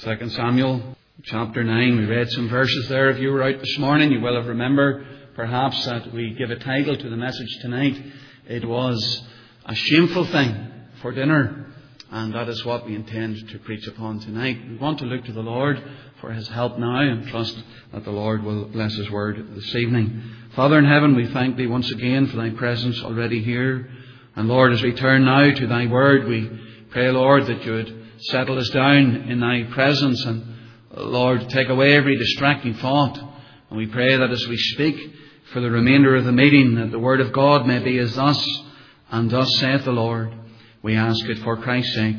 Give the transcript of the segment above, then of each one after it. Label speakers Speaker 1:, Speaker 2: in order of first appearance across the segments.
Speaker 1: 2 Samuel chapter 9. We read some verses there. If you were out this morning, you will have remembered perhaps that we give a title to the message tonight. It was a shameful thing for dinner, and that is what we intend to preach upon tonight. We want to look to the Lord for His help now and trust that the Lord will bless His word this evening. Father in heaven, we thank Thee once again for Thy presence already here. And Lord, as we turn now to Thy word, we pray, Lord, that You would settle us down in Thy presence and, Lord, take away every distracting thought. And we pray that as we speak for the remainder of the meeting, that the word of God may be as thus, and thus saith the Lord. We ask it for Christ's sake.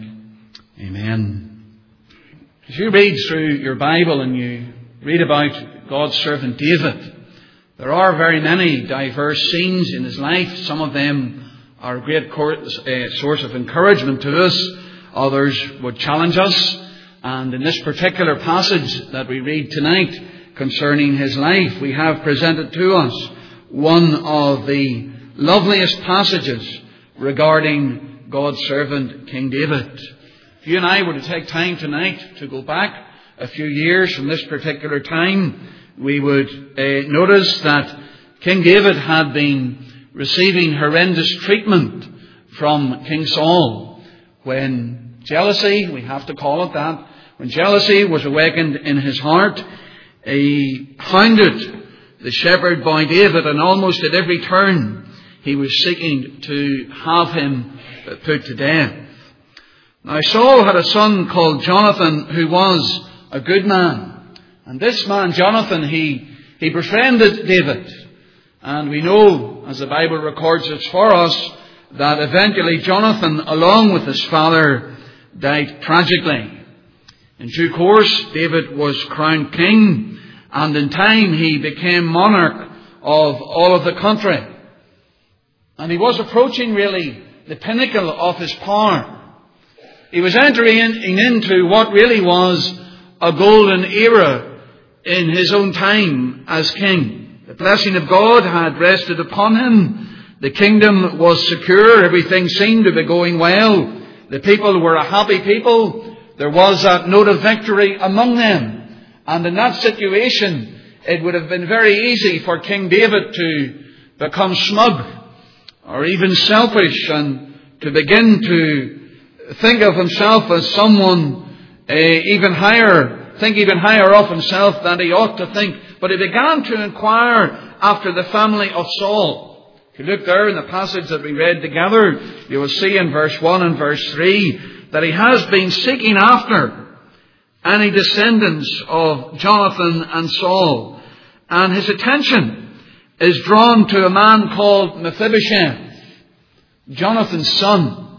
Speaker 1: Amen. As you read through your Bible and you read about God's servant David, there are very many diverse scenes in his life. Some of them are a great source of encouragement to us. Others would challenge us. And in this particular passage that we read tonight concerning his life, we have presented to us one of the loveliest passages regarding God's servant King David. If you and I were to take time tonight to go back a few years from this particular time, we would notice that King David had been receiving horrendous treatment from King Saul. When jealousy, we have to call it that, when jealousy was awakened in his heart, he hounded the shepherd boy David, and almost at every turn he was seeking to have him put to death. Now Saul had a son called Jonathan who was a good man. And this man, Jonathan, he befriended David. And we know, as the Bible records it for us, that eventually Jonathan, along with his father, died tragically. In due course, David was crowned king, and in time he became monarch of all of the country. And he was approaching really the pinnacle of his power. He was entering into what really was a golden era in his own time as king. The blessing of God had rested upon him. The kingdom was secure. Everything seemed to be going well. The people were a happy people. There was that note of victory among them. And in that situation, it would have been very easy for King David to become smug or even selfish and to begin to think of himself as someone even higher of himself than he ought to think. But he began to inquire after the family of Saul. If you look there in the passage that we read together, you will see in verse 1 and verse 3 that he has been seeking after any descendants of Jonathan and Saul. And his attention is drawn to a man called Mephibosheth, Jonathan's son.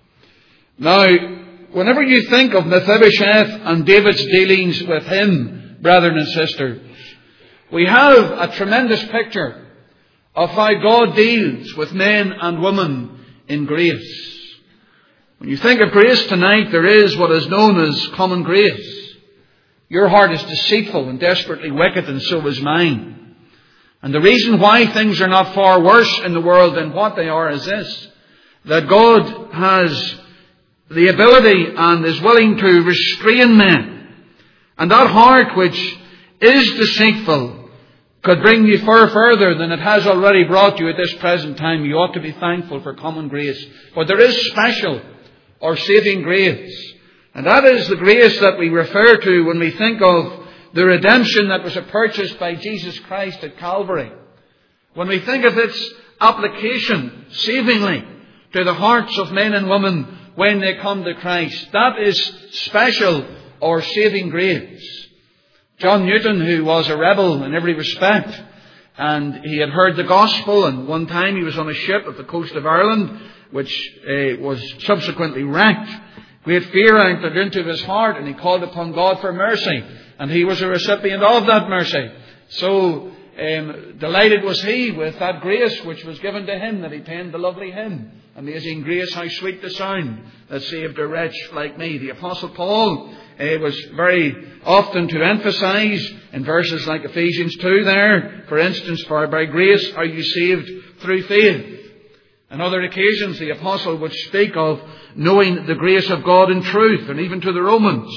Speaker 1: Now, whenever you think of Mephibosheth and David's dealings with him, brethren and sisters, we have a tremendous picture of how God deals with men and women in grace. When you think of grace tonight, there is what is known as common grace. Your heart is deceitful and desperately wicked, and so is mine. And the reason why things are not far worse in the world than what they are is this: that God has the ability and is willing to restrain men. And that heart which is deceitful could bring you far further than it has already brought you at this present time. You ought to be thankful for common grace. But there is special or saving grace. And that is the grace that we refer to when we think of the redemption that was purchased by Jesus Christ at Calvary. When we think of its application savingly to the hearts of men and women when they come to Christ, that is special or saving grace. John Newton, who was a rebel in every respect, and he had heard the gospel, and one time he was on a ship at the coast of Ireland, which was subsequently wrecked. Great fear entered into his heart, and he called upon God for mercy, and he was a recipient of that mercy. So delighted was he with that grace which was given to him, that he penned the lovely hymn, Amazing Grace, how sweet the sound that saved a wretch like me. The Apostle Paul was very often to emphasize in verses like Ephesians 2 there, for instance, for by grace are you saved through faith. On other occasions, the Apostle would speak of knowing the grace of God in truth, and even to the Romans,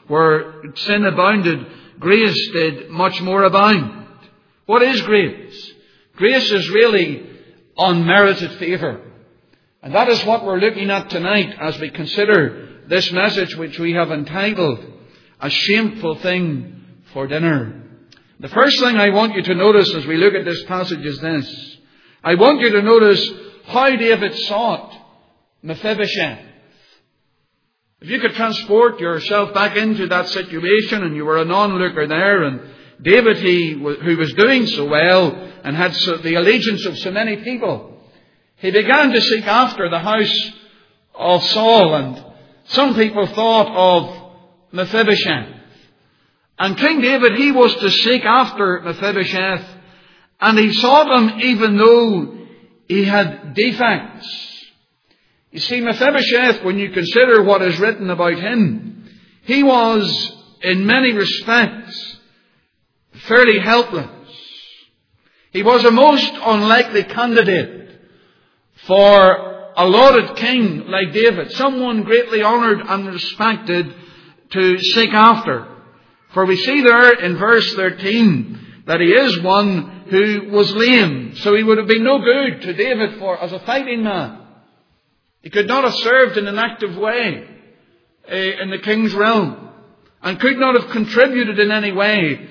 Speaker 1: where sin abounded, grace did much more abound. What is grace? Grace is really unmerited favour. And that is what we're looking at tonight as we consider this message which we have entitled, A Shameful Thing for Dinner. The first thing I want you to notice as we look at this passage is this. I want you to notice how David sought Mephibosheth. If you could transport yourself back into that situation and you were an onlooker there, and David, who was doing so well and had the allegiance of so many people, he began to seek after the house of Saul, and some people thought of Mephibosheth. And King David, he was to seek after Mephibosheth, and he sought him even though he had defects. You see, Mephibosheth, when you consider what is written about him, he was, in many respects, fairly helpless. He was a most unlikely candidate for a lauded king like David, someone greatly honoured and respected to seek after. For we see there in verse 13 that he is one who was lame, so he would have been no good to David as a fighting man. He could not have served in an active way in the king's realm, and could not have contributed in any way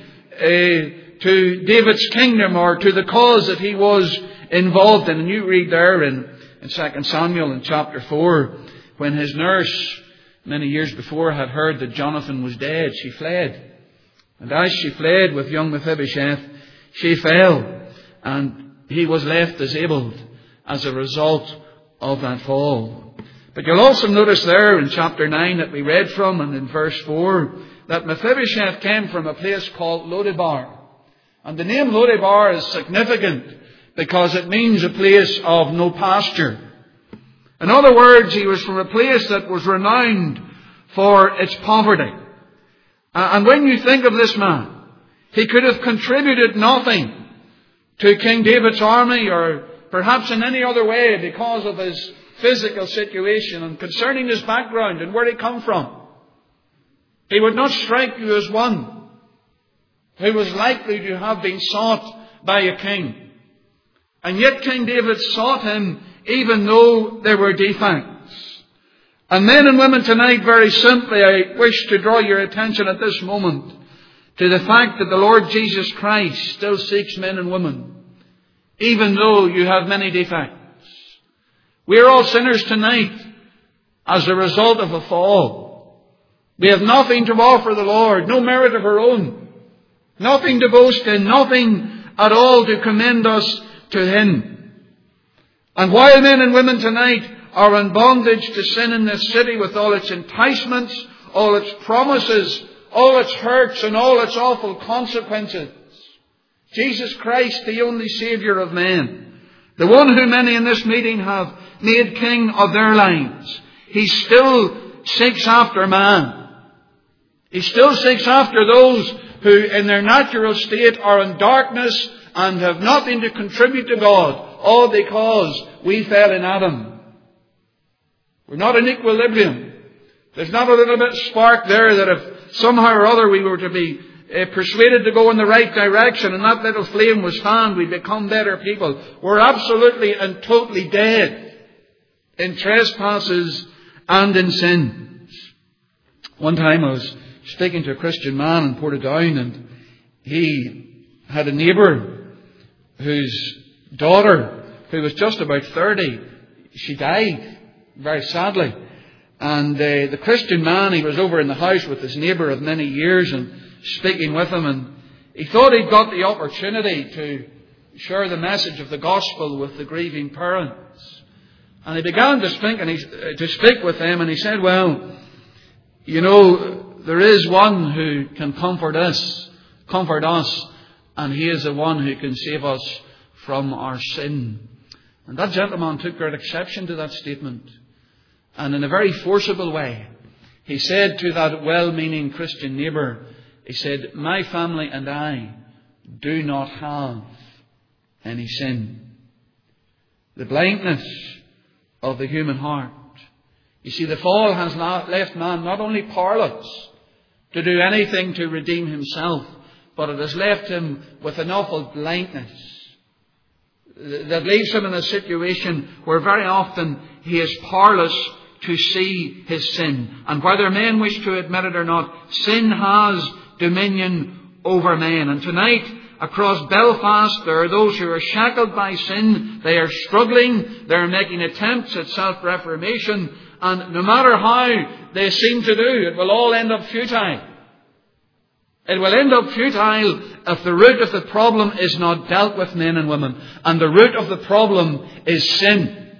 Speaker 1: to David's kingdom or to the cause that he was involved in. And you read there in 2 Samuel in chapter 4, when his nurse many years before had heard that Jonathan was dead, she fled. And as she fled with young Mephibosheth, she fell, and he was left disabled as a result of that fall. But you'll also notice there in chapter 9 that we read from, and in verse 4, that Mephibosheth came from a place called Lodebar. And the name Lodebar is significant because it means a place of no pasture. In other words, he was from a place that was renowned for its poverty. And when you think of this man, he could have contributed nothing to King David's army, or perhaps in any other way, because of his physical situation and concerning his background and where he come from. He would not strike you as one who was likely to have been sought by a king. And yet King David sought him even though there were defects. And men and women tonight, very simply, I wish to draw your attention at this moment to the fact that the Lord Jesus Christ still seeks men and women, even though you have many defects. We are all sinners tonight as a result of a fall. We have nothing to offer the Lord, no merit of our own, nothing to boast in, nothing at all to commend us to Him. And while men and women tonight are in bondage to sin in this city with all its enticements, all its promises, all its hurts and all its awful consequences, Jesus Christ, the only Saviour of men, the one who many in this meeting have made king of their lives, He still seeks after man. He still seeks after those who in their natural state are in darkness and have nothing to contribute to God, all because we fell in Adam. We're not in equilibrium. There's not a little bit of spark there that if somehow or other we were to be persuaded to go in the right direction and that little flame was fanned, we'd become better people. We're absolutely and totally dead in trespasses and in sins. One time I was speaking to a Christian man in Portadown, and he had a neighbour whose daughter, who was just about 30, she died very sadly. And the Christian man, he was over in the house with his neighbour of many years and speaking with him, and he thought he'd got the opportunity to share the message of the gospel with the grieving parents. And he began to speak with them, and he said, well, you know, there is one who can comfort us, and He is the one who can save us from our sin. And that gentleman took great exception to that statement. And in a very forcible way, he said to that well-meaning Christian neighbour, he said, my family and I do not have any sin. The blindness of the human heart. You see, the fall has left man not only powerless, to do anything to redeem himself, but it has left him with an awful blindness that leaves him in a situation where very often he is powerless to see his sin. And whether men wish to admit it or not, sin has dominion over men. And tonight, across Belfast, there are those who are shackled by sin. They are struggling. They are making attempts at self-reformation. And no matter how they seem to do, it will all end up futile. It will end up futile if the root of the problem is not dealt with, men and women. And the root of the problem is sin.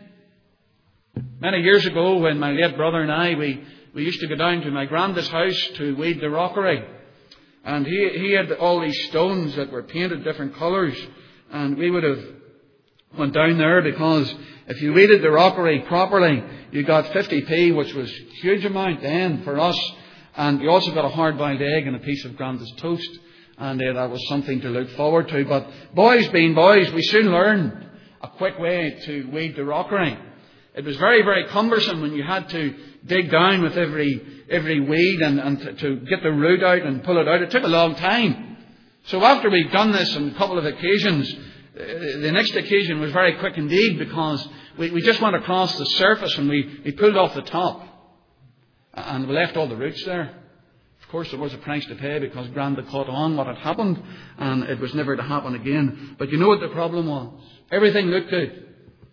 Speaker 1: Many years ago, when my late brother and I, we used to go down to my granddad's house to weed the rockery. And he had all these stones that were painted different colours. And we would have went down there because if you weeded the rockery properly, you got 50p, which was a huge amount then for us. And you also got a hard-boiled egg and a piece of Granda's toast. And that was something to look forward to. But boys being boys, we soon learned a quick way to weed the rockery. It was very, very cumbersome when you had to dig down with every weed and to get the root out and pull it out. It took a long time. So after we'd done this on a couple of occasions, the next occasion was very quick indeed, because we just went across the surface and we pulled off the top. And we left all the roots there. Of course, there was a price to pay because Granda caught on what had happened, and it was never to happen again. But you know what the problem was? Everything looked good.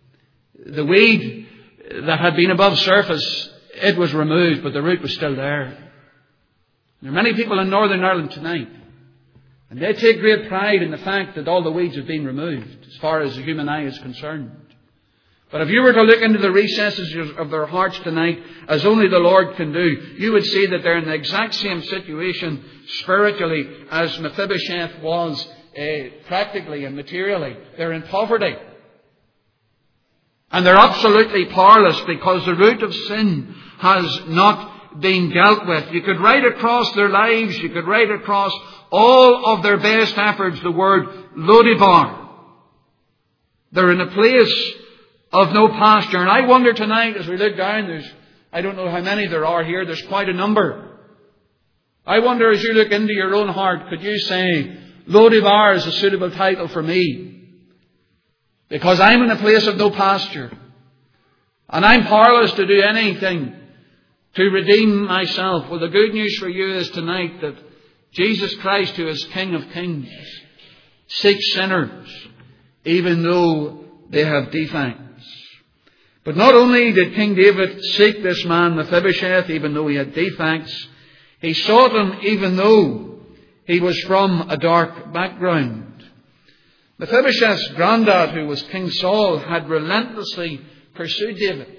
Speaker 1: The weed that had been above surface, it was removed, but the root was still there. There are many people in Northern Ireland tonight, and they take great pride in the fact that all the weeds have been removed, as far as the human eye is concerned. But if you were to look into the recesses of their hearts tonight, as only the Lord can do, you would see that they're in the exact same situation spiritually as Mephibosheth was practically and materially. They're in poverty. And they're absolutely powerless because the root of sin has not been dealt with. You could write across their lives, you could write across all of their best efforts the word Lodibar. They're in a place of no pasture. And I wonder tonight, as we look down, I don't know how many there are here, there's quite a number. I wonder, as you look into your own heart, could you say, Lodibar is a suitable title for me? Because I'm in a place of no pasture. And I'm powerless to do anything to redeem myself. Well, the good news for you is tonight that Jesus Christ, who is King of Kings, seeks sinners, even though they have defects. But not only did King David seek this man Mephibosheth, even though he had defects, he sought him even though he was from a dark background. Mephibosheth's granddad, who was King Saul, had relentlessly pursued David.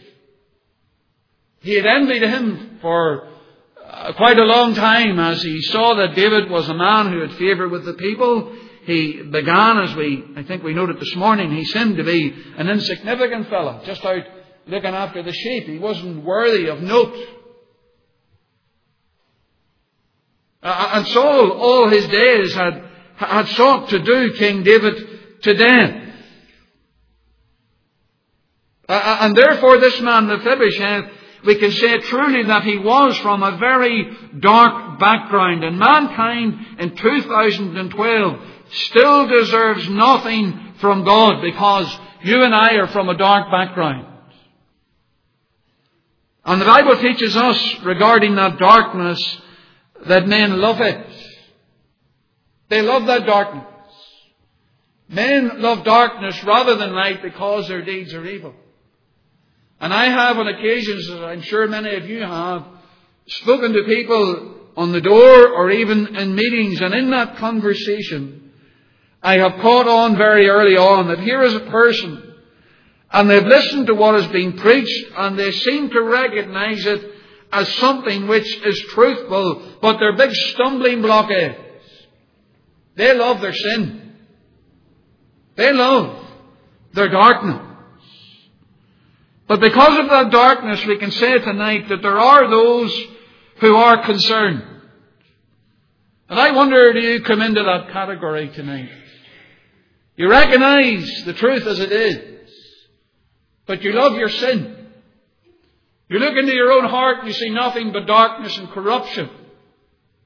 Speaker 1: He had envied him for quite a long time as he saw that David was a man who had favour with the people. He began, I think we noted this morning, he seemed to be an insignificant fellow, just out looking after the sheep. He wasn't worthy of note. And Saul, all his days, had sought to do King David to death. And therefore this man Mephibosheth, we can say truly that he was from a very dark background. And mankind in 2012 still deserves nothing from God because you and I are from a dark background. And the Bible teaches us regarding that darkness that men love it. They love that darkness. Men love darkness rather than light because their deeds are evil. And I have on occasions, as I'm sure many of you have, spoken to people on the door or even in meetings, and in that conversation I have caught on very early on that here is a person and they've listened to what is being preached and they seem to recognize it as something which is truthful, but their big stumbling block is they love their sin. They love their darkness. But because of that darkness, we can say tonight that there are those who are concerned. And I wonder, do you come into that category tonight? You recognize the truth as it is, but you love your sin. You look into your own heart and you see nothing but darkness and corruption.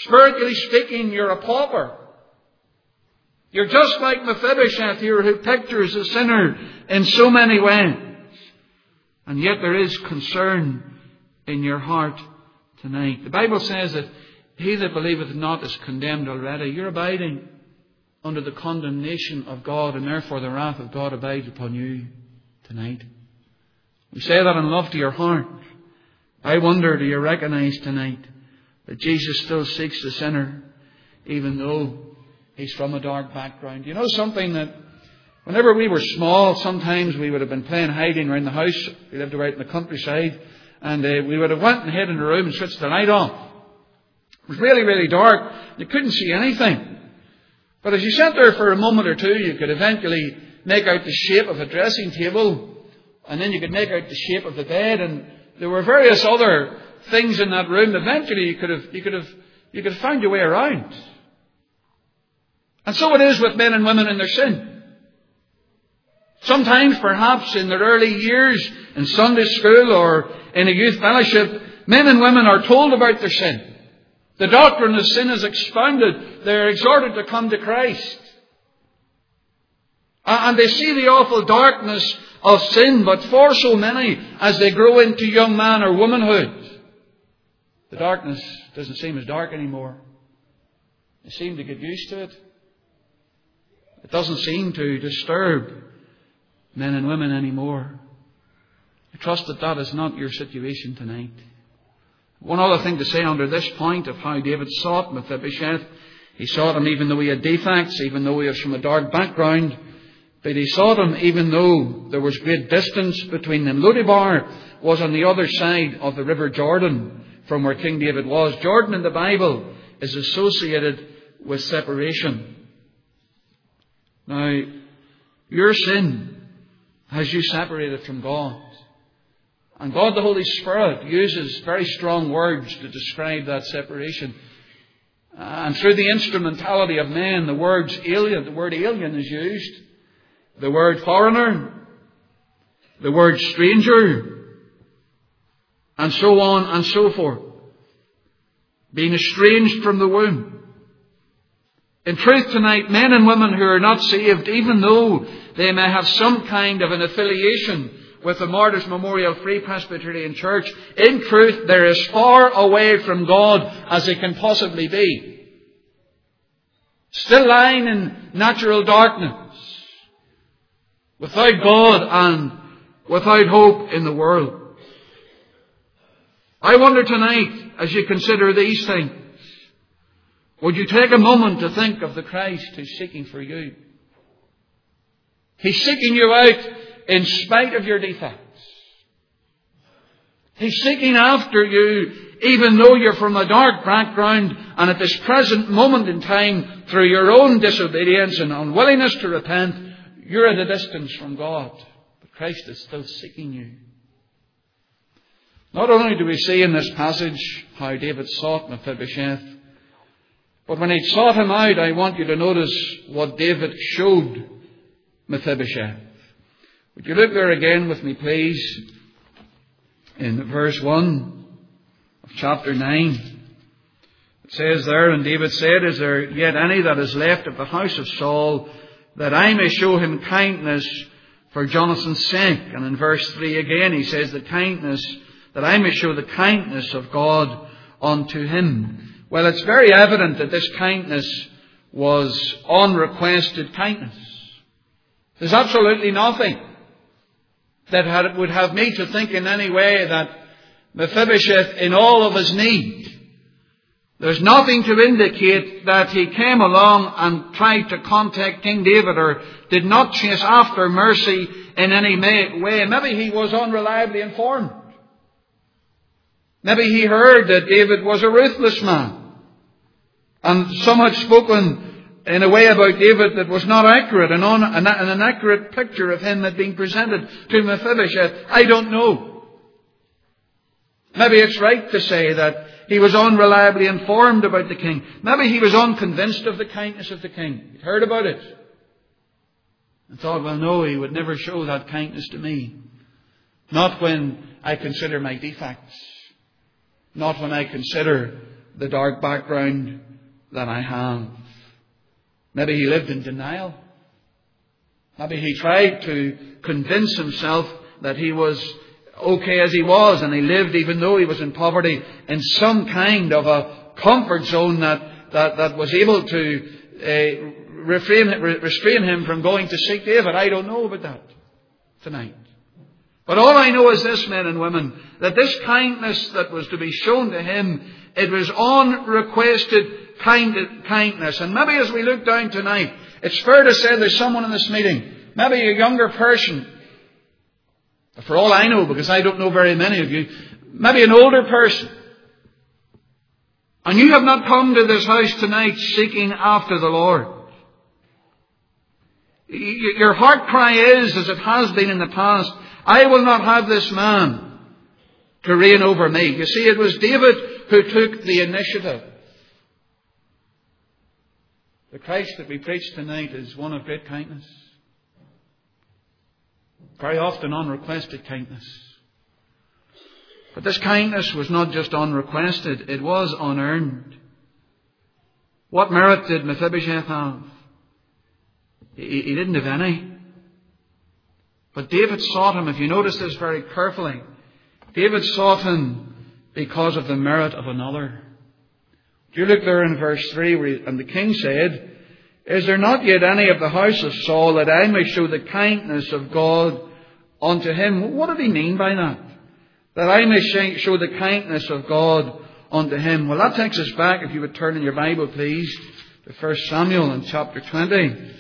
Speaker 1: Spiritually speaking, you're a pauper. You're just like Mephibosheth here, who pictures a sinner in so many ways. And yet there is concern in your heart tonight. The Bible says that he that believeth not is condemned already. You're abiding under the condemnation of God, and therefore the wrath of God abides upon you tonight. We say that in love to your heart. I wonder, do you recognize tonight that Jesus still seeks the sinner, even though he's from a dark background? You know something, that whenever we were small, sometimes we would have been playing hiding around the house. We lived out in the countryside, and we would have went and hid in the room and switched the light on. It was really, really dark. You couldn't see anything. But as you sat there for a moment or two, you could eventually make out the shape of a dressing table, and then you could make out the shape of the bed, and there were various other things in that room. Eventually you could have found your way around. And so it is with men and women in their sin. Sometimes, perhaps in their early years in Sunday school or in a youth fellowship, men and women are told about their sin. The doctrine of sin is expounded. They're exhorted to come to Christ. And they see the awful darkness of sin, but for so many, as they grow into young man or womanhood, the darkness doesn't seem as dark anymore. They seem to get used to it. It doesn't seem to disturb men and women anymore. I trust that that is not your situation tonight. One other thing to say under this point of how David sought Mephibosheth. He sought him even though he had defects, even though he was from a dark background. But he sought him even though there was great distance between them. Lodebar was on the other side of the river Jordan from where King David was. Jordan in the Bible is associated with separation. Now, your sin has you separated from God. And God the Holy Spirit uses very strong words to describe that separation. And through the instrumentality of men, the word alien is used. The word foreigner. The word stranger. And so on and so forth. Being estranged from the womb. In truth tonight, men and women who are not saved, even though they may have some kind of an affiliation with the Martyrs Memorial Free Presbyterian Church, in truth, they're as far away from God as they can possibly be. Still lying in natural darkness, without God and without hope in the world. I wonder tonight, as you consider these things, would you take a moment to think of the Christ who's seeking for you? He's seeking you out in spite of your defects. He's seeking after you even though you're from a dark background, and at this present moment in time, through your own disobedience and unwillingness to repent, you're at a distance from God. But Christ is still seeking you. Not only do we see in this passage how David sought Mephibosheth, but when he sought him out, I want you to notice what David showed Mephibosheth. Would you look there again with me, please, in verse 1 of chapter 9. It says there, and David said, "Is there yet any that is left of the house of Saul, that I may show him kindness for Jonathan's sake?" And in verse 3 again he says, that I may show the kindness of God unto him. Well, it's very evident that this kindness was unrequested kindness. There's absolutely nothing that would have me to think in any way that Mephibosheth, in all of his need, there's nothing to indicate that he came along and tried to contact King David or did not chase after mercy in any way. Maybe he was unreliably informed. Maybe he heard that David was a ruthless man. And some had spoken in a way about David that was not accurate, and an accurate picture of him had been presented to Mephibosheth. I don't know. Maybe it's right to say that he was unreliably informed about the king. Maybe he was unconvinced of the kindness of the king. He'd heard about it and thought, well, no, he would never show that kindness to me. Not when I consider my defects. Not when I consider the dark background that I have. Maybe he lived in denial. Maybe he tried to convince himself that he was okay as he was, and he lived, even though he was in poverty, in some kind of a comfort zone that was able to restrain him from going to seek David. I don't know about that tonight. But all I know is this, men and women, that this kindness that was to be shown to him, it was unrequested kindness. And maybe as we look down tonight, it's fair to say there's someone in this meeting, maybe a younger person, for all I know, because I don't know very many of you, maybe an older person, and you have not come to this house tonight seeking after the Lord. Your heart cry is, as it has been in the past, I will not have this man to reign over me. You see, it was David who took the initiative. The Christ that we preach tonight is one of great kindness. Very often unrequested kindness. But this kindness was not just unrequested, it was unearned. What merit did Mephibosheth have? He didn't have any. But David sought him, if you notice this very carefully, David sought him because of the merit of another. Do you look there in verse 3, and the king said, Is there not yet any of the house of Saul that I may show the kindness of God unto him? What did he mean by that? That I may show the kindness of God unto him. Well, that takes us back, if you would turn in your Bible, please, to 1 Samuel in chapter 20.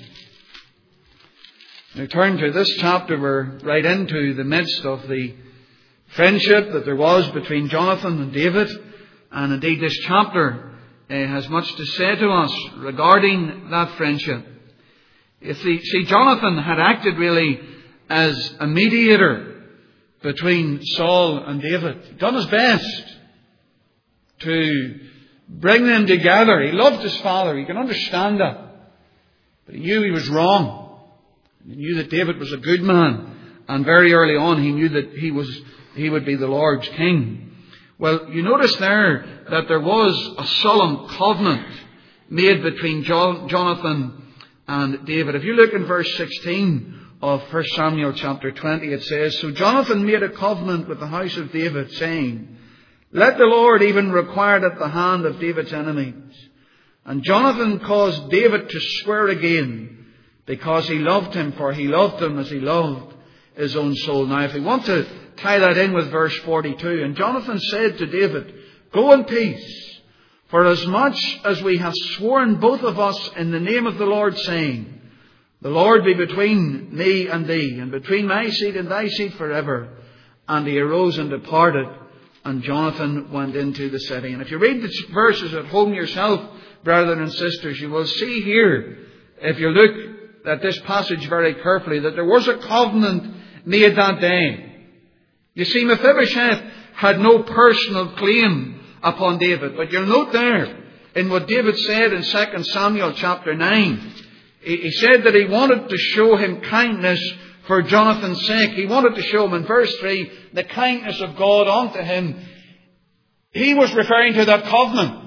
Speaker 1: Now turn to this chapter. We're right into the midst of the friendship that there was between Jonathan and David. And indeed this chapter has much to say to us regarding that friendship. You see, Jonathan had acted really as a mediator between Saul and David. He'd done his best to bring them together. He loved his father. You can understand that. But he knew he was wrong. He knew that David was a good man, and very early on he knew that he would be the Lord's king. Well, you notice there that there was a solemn covenant made between Jonathan and David. If you look in verse 16 of 1 Samuel chapter 20, it says, So Jonathan made a covenant with the house of David, saying, Let the Lord even require it at the hand of David's enemies. And Jonathan caused David to swear again, because he loved him, for he loved him as he loved his own soul. Now, if we want to tie that in with verse 42, and Jonathan said to David, Go in peace, for as much as we have sworn both of us in the name of the Lord, saying, The Lord be between me and thee, and between my seed and thy seed forever. And he arose and departed, and Jonathan went into the city. And if you read the verses at home yourself, brothers and sisters, you will see here, if you look at this passage very carefully, that there was a covenant made that day. You see, Mephibosheth had no personal claim upon David. But you'll note there, in what David said in 2 Samuel chapter 9, he said that he wanted to show him kindness for Jonathan's sake. He wanted to show him, in verse 3, the kindness of God unto him. He was referring to that covenant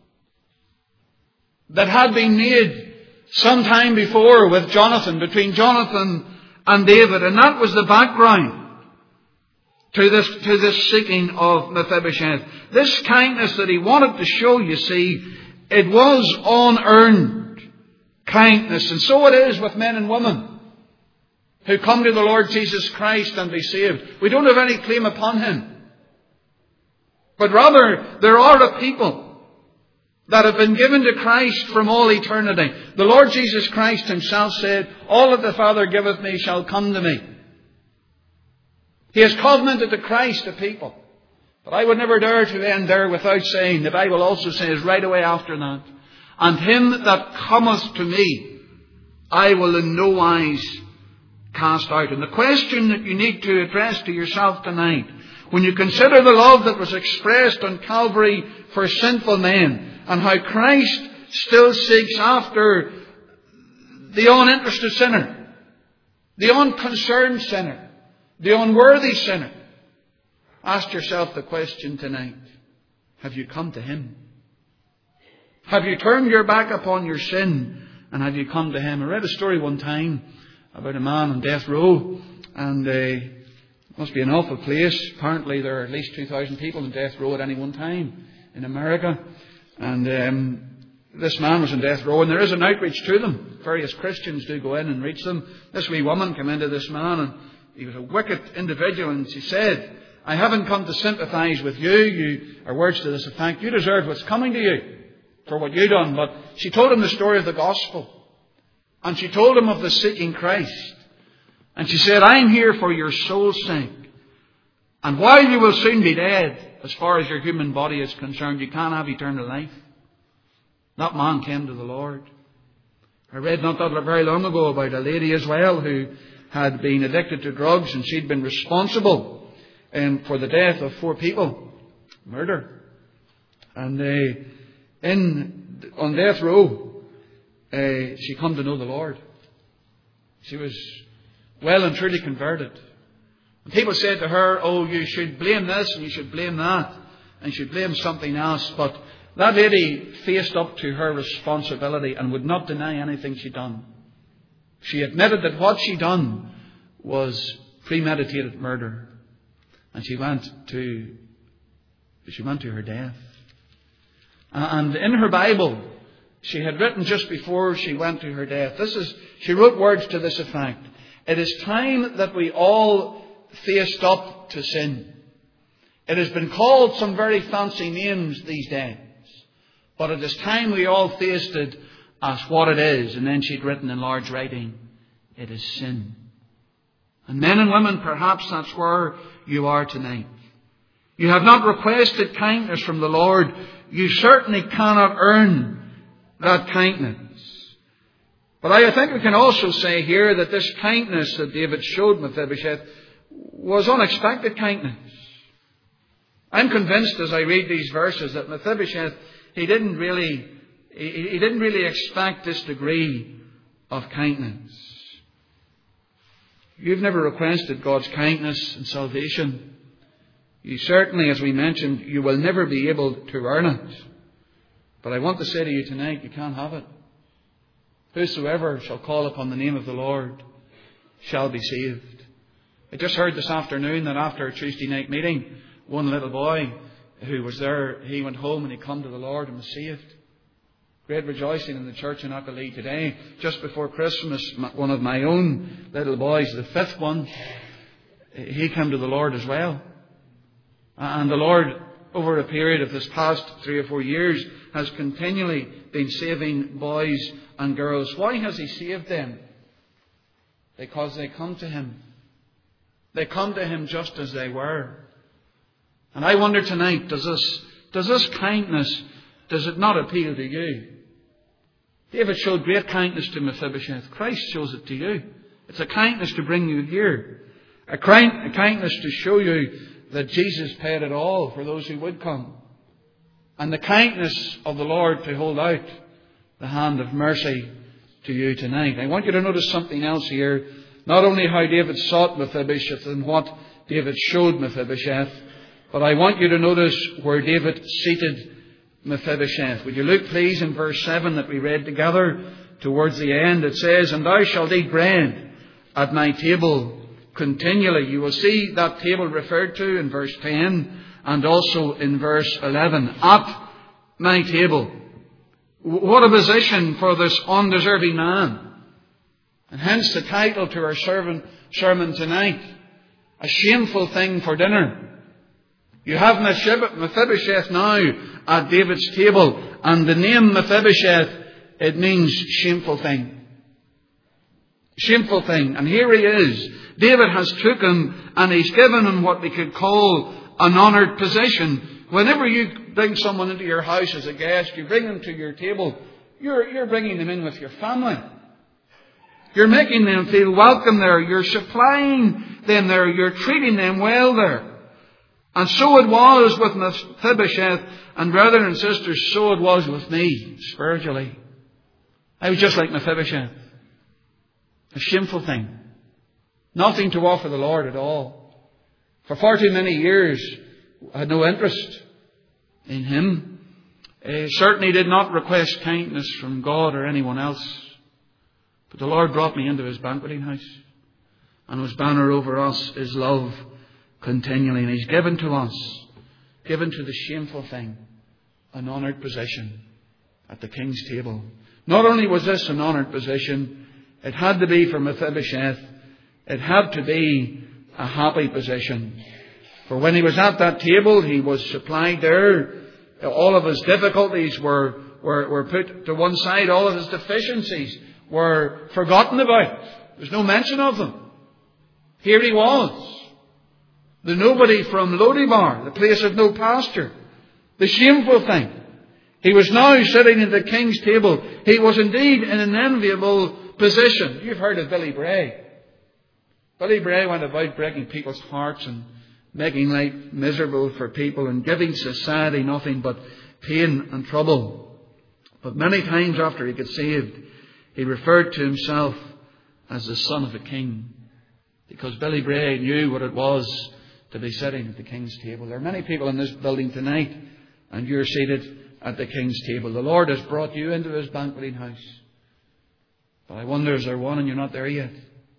Speaker 1: that had been made some time before with Jonathan, between Jonathan and David. And that was the background to this seeking of Mephibosheth. This kindness that he wanted to show, you see, it was unearned kindness. And so it is with men and women who come to the Lord Jesus Christ and be saved. We don't have any claim upon him. But rather, there are a people that have been given to Christ from all eternity. The Lord Jesus Christ himself said, All that the Father giveth me shall come to me. He has covenanted to Christ a people. But I would never dare to end there without saying, the Bible also says right away after that, And him that cometh to me, I will in no wise cast out. And the question that you need to address to yourself tonight, when you consider the love that was expressed on Calvary for sinful men, and how Christ still seeks after the uninterested sinner, the unconcerned sinner, the unworthy sinner. Ask yourself the question tonight, have you come to him? Have you turned your back upon your sin and have you come to Him? I read a story one time about a man on death row, and it must be an awful place. Apparently there are at least 2,000 people on death row at any one time in America. And this man was on death row, and there is an outreach to them. Various Christians do go in and reach them. This wee woman came into this man, and he was a wicked individual, and she said, I haven't come to sympathise with you. Her words to this effect, you deserve what's coming to you for what you done. But she told him the story of the gospel. And she told him of the seeking Christ. And she said, I'm here for your soul's sake. And while you will soon be dead, as far as your human body is concerned, you can't have eternal life. That man came to the Lord. I read not that very long ago about a lady as well who had been addicted to drugs, and she'd been responsible for the death of 4 people. Murder. And on death row, she come to know the Lord. She was well and truly converted. And people said to her, oh, you should blame this and you should blame that and you should blame something else. But that lady faced up to her responsibility and would not deny anything she'd done. She admitted that what she'd done was premeditated murder. And she went to her death. And in her Bible, she had written just before she went to her death, she wrote words to this effect. It is time that we all faced up to sin. It has been called some very fancy names these days. But it is time we all faced it as what it is. And then she'd written in large writing, it is sin. And men and women, perhaps that's where you are tonight. You have not requested kindness from the Lord. You certainly cannot earn that kindness. But I think we can also say here that this kindness that David showed Mephibosheth was unexpected kindness. I'm convinced as I read these verses that Mephibosheth, he didn't really expect this degree of kindness. You've never requested God's kindness and salvation. You certainly, as we mentioned, you will never be able to earn it. But I want to say to you tonight, you can't have it. Whosoever shall call upon the name of the Lord shall be saved. I just heard this afternoon that after a Tuesday night meeting, one little boy who was there, he went home and he come to the Lord and was saved. Great rejoicing in the church in Acklee today. Just before Christmas, one of my own little boys, the 5th one, he came to the Lord as well. And the Lord, over a period of this past 3 or 4 years, has continually been saving boys and girls. Why has He saved them? Because they come to Him. They come to Him just as they were. And I wonder tonight, does this kindness, does it not appeal to you? David showed great kindness to Mephibosheth. Christ shows it to you. It's a kindness to bring you here. A kindness to show you that Jesus paid it all for those who would come. And the kindness of the Lord to hold out the hand of mercy to you tonight. I want you to notice something else here. Not only how David sought Mephibosheth and what David showed Mephibosheth, but I want you to notice where David seated Mephibosheth. Would you look please in verse 7 that we read together towards the end? It says, and thou shalt eat bread at my table continually. You will see that table referred to in verse 10 and also in verse 11. At my table. What a position for this undeserving man. And hence the title to our sermon tonight. A shameful thing for dinner. You have Mephibosheth now at David's table. And the name Mephibosheth, it means shameful thing. Shameful thing. And here he is. David has took him and he's given him what we could call an honoured position. Whenever you bring someone into your house as a guest, you bring them to your table, you're bringing them in with your family. You're making them feel welcome there. You're supplying them there. You're treating them well there. And so it was with Mephibosheth, and brethren and sisters, so it was with me spiritually. I was just like Mephibosheth. A shameful thing. Nothing to offer the Lord at all. For far too many years, I had no interest in Him. Certainly did not request kindness from God or anyone else. But the Lord brought me into His banqueting house. And His banner over us is love continually. And He's given to us, given to the shameful thing, an honoured position at the king's table. Not only was this an honoured position, it had to be for Mephibosheth. It had to be a happy position. For when he was at that table, he was supplied there. All of his difficulties were put to one side. All of his deficiencies were forgotten about. There's no mention of them. Here he was, the nobody from Lodebar, the place of no pasture, the shameful thing. He was now sitting at the king's table. He was indeed in an enviable position. You've heard of Billy Bray. Billy Bray went about breaking people's hearts and making life miserable for people and giving society nothing but pain and trouble. But many times after he got saved, he referred to himself as the son of a king, because Billy Bray knew what it was to be sitting at the king's table. There are many people in this building tonight, and you're seated at the king's table. The Lord has brought you into His banqueting house. But I wonder, is there one and you're not there yet?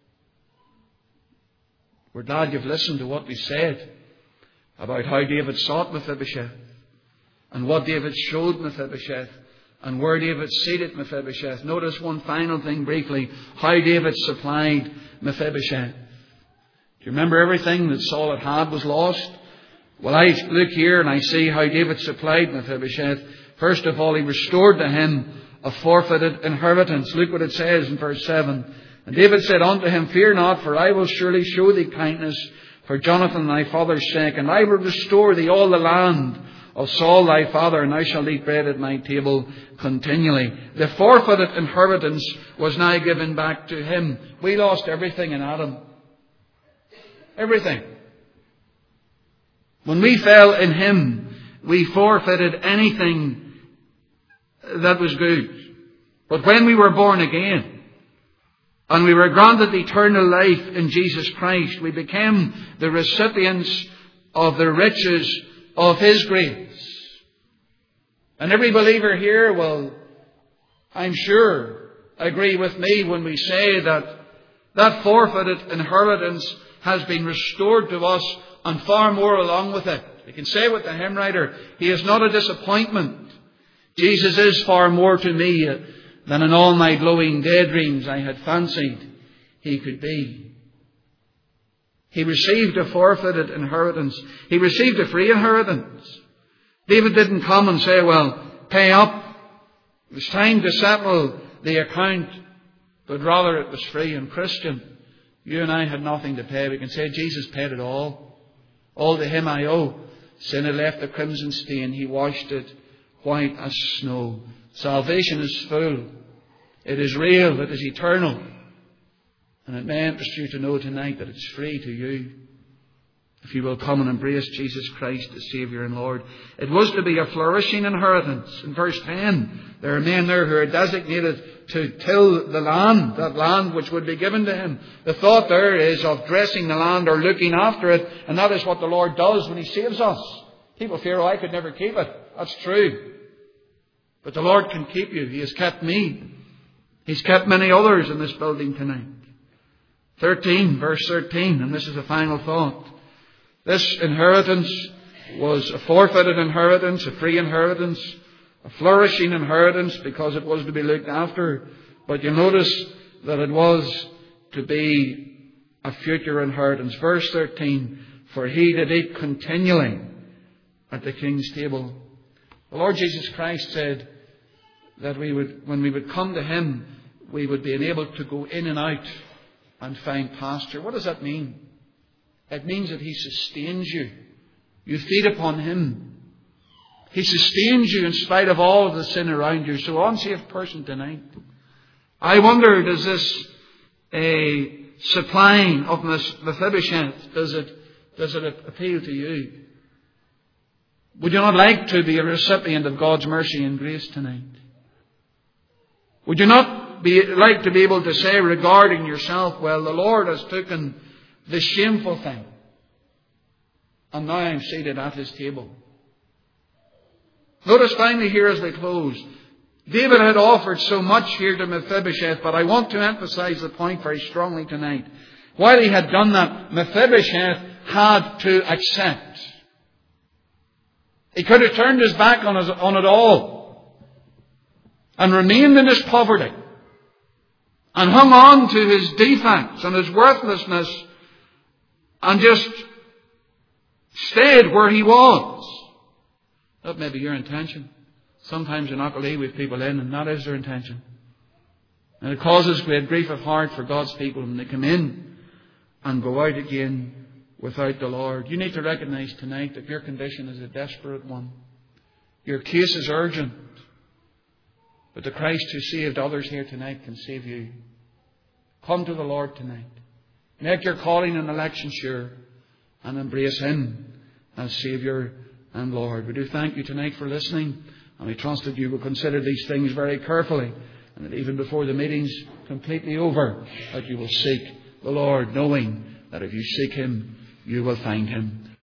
Speaker 1: We're glad you've listened to what we said about how David sought Mephibosheth and what David showed Mephibosheth and where David seated Mephibosheth. Notice one final thing briefly, how David supplied Mephibosheth. Do you remember everything that Saul had was lost? Well, I look here and I see how David supplied Mephibosheth. First of all, he restored to him a forfeited inheritance. Look what it says in verse 7. And David said unto him, Fear not, for I will surely show thee kindness for Jonathan thy father's sake, and I will restore thee all the land of Saul thy father, and thou shalt eat bread at my table continually. The forfeited inheritance was now given back to him. We lost everything in Adam. Everything. When we fell in him, we forfeited anything that was good. But when we were born again, and we were granted eternal life in Jesus Christ, we became the recipients of the riches of His grace. And every believer here will, I'm sure, agree with me when we say that that forfeited inheritance has been restored to us, and far more along with it. We can say with the hymn writer, He is not a disappointment. Jesus is far more to me than in all my glowing daydreams I had fancied He could be. He received a forfeited inheritance. He received a free inheritance. David didn't come and say, well, pay up. It was time to settle the account. But rather it was free. And Christian, you and I had nothing to pay. We can say Jesus paid it all. All to Him I owe. Sin had left the crimson stain. He washed it white as snow. Salvation is full. It is real. It is eternal. And it may interest you to know tonight that it's free to you, if you will come and embrace Jesus Christ as Saviour and Lord. It was to be a flourishing inheritance. In verse 10, there are men there who are designated to till the land, that land which would be given to him. The thought there is of dressing the land or looking after it, and that is what the Lord does when He saves us. People fear, I could never keep it. That's true. But the Lord can keep you. He has kept me. He's kept many others in this building tonight. 13, verse 13, and this is the final thought. This inheritance was a forfeited inheritance, a free inheritance, a flourishing inheritance because it was to be looked after. But you notice that it was to be a future inheritance. Verse 13, for he did eat continually at the king's table. The Lord Jesus Christ said that when we would come to Him, we would be enabled to go in and out and find pasture. What does that mean? It means that He sustains you. You feed upon Him. He sustains you in spite of all of the sin around you. So, unsaved person tonight, I wonder, does this supplying of Mephibosheth, does it appeal to you? Would you not like to be a recipient of God's mercy and grace tonight? Would you not like to be able to say regarding yourself, well, the Lord has taken the shameful thing, and now I'm seated at His table.
Speaker 2: Notice finally here as we close, David had offered so much here to Mephibosheth, but I want to emphasize the point very strongly tonight. While he had done that, Mephibosheth had to accept. He could have turned his back on it all and remained in his poverty and hung on to his defects and his worthlessness and just stayed where he was. That may be your intention. Sometimes you're not believe with people in, and that is their intention. And it causes great grief of heart for God's people when they come in and go out again without the Lord. You need to recognize tonight that your condition is a desperate one. Your case is urgent. But the Christ who saved others here tonight can save you. Come to the Lord tonight. Make your calling and election sure and embrace Him as Saviour and Lord. We do thank you tonight for listening, and we trust that you will consider these things very carefully, and that even before the meeting's completely over, that you will seek the Lord, knowing that if you seek Him, you will find Him.